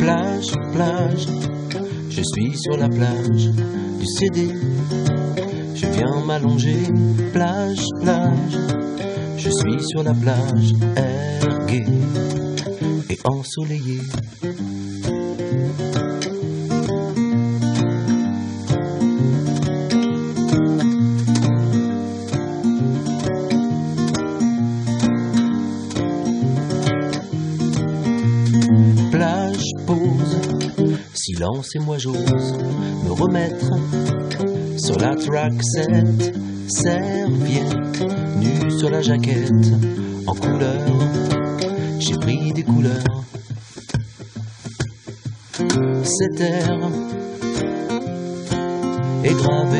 Plage, plage, je suis sur la plage du CD. Je viens m'allonger, plage, plage, je suis sur la plage erguée et ensoleillée. Plage, pause, silence et moi j'ose me remettre sur la track set, serviette, nue sur la jaquette, en couleur, j'ai pris des couleurs. Cet air est gravé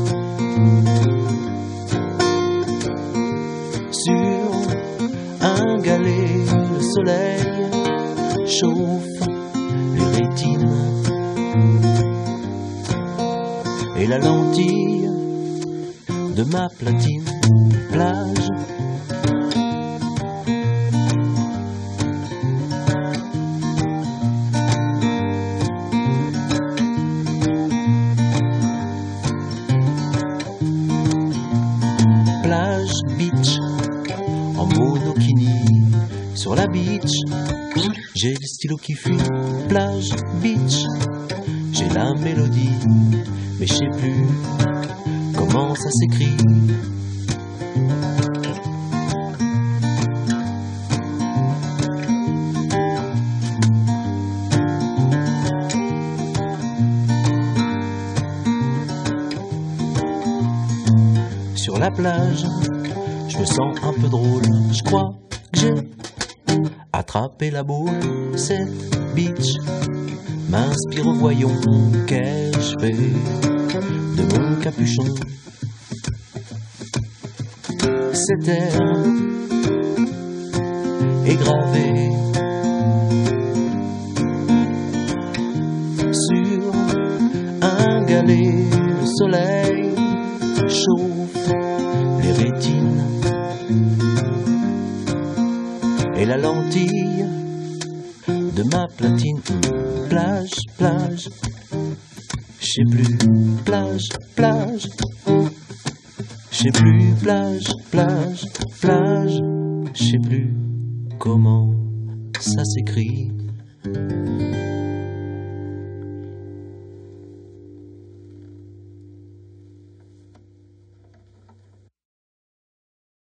sur un galet, le soleil chauffe les rétines et la lentille de ma platine. Plage, plage, beach, en monokini sur la beach. J'ai le stylo qui fuit, plage, beach. J'ai la mélodie, mais je sais plus comment ça s'écrit. Sur la plage, je me sens un peu drôle. Je crois que j'ai attrapé la boule. Cette beach m'inspire au voyons. Qu'ai-je fait de mon capuchon? Cet air est gravé sur un galet. Le soleil chauffe les rétines et la lentille de ma platine. Plage, plage, je sais plus, plage, plage, je sais plus, plage, plage, plage, je sais plus comment ça s'écrit.